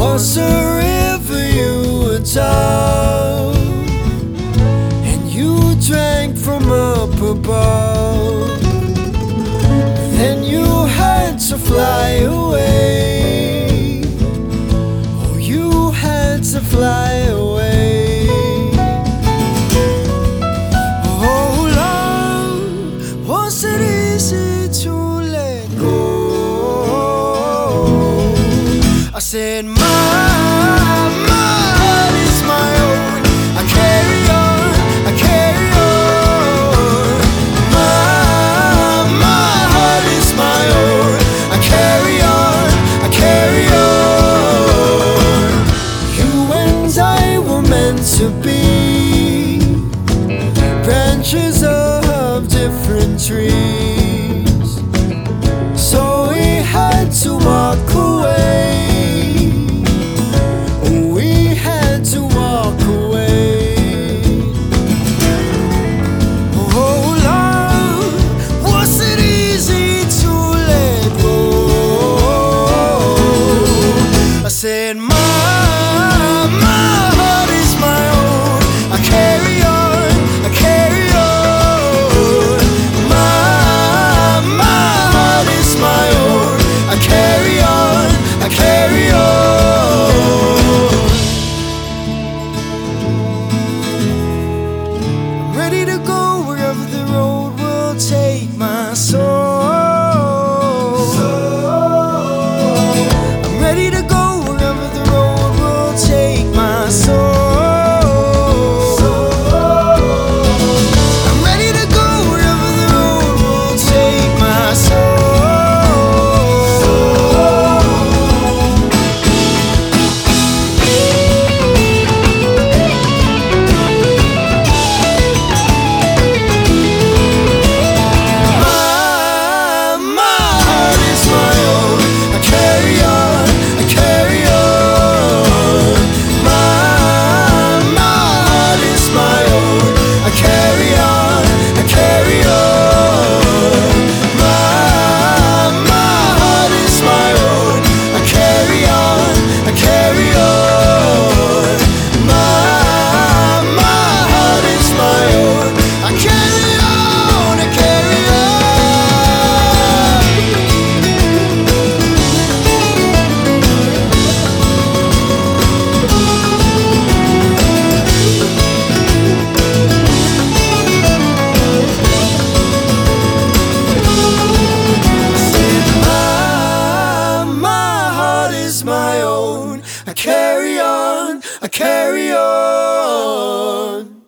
Was a river you were down, and you drank from up above. Then you had to fly away. Oh, you had to fly away. Oh, love, was it easy to let go? I said, my heart is my own. I carry on, I carry on. My heart is my own. I carry on, I carry on. You and I were meant to be branches of different trees, so we had to walk away. Said my heart is my own. I carry on, I carry on. My heart is my own. I carry on, I carry on. I'm ready to go wherever the road will take my soul. I'm ready to go take my soul. I'm ready to go wherever the road will take my My heart is my own. I carry on, I carry on. My own. I carry on, I carry on.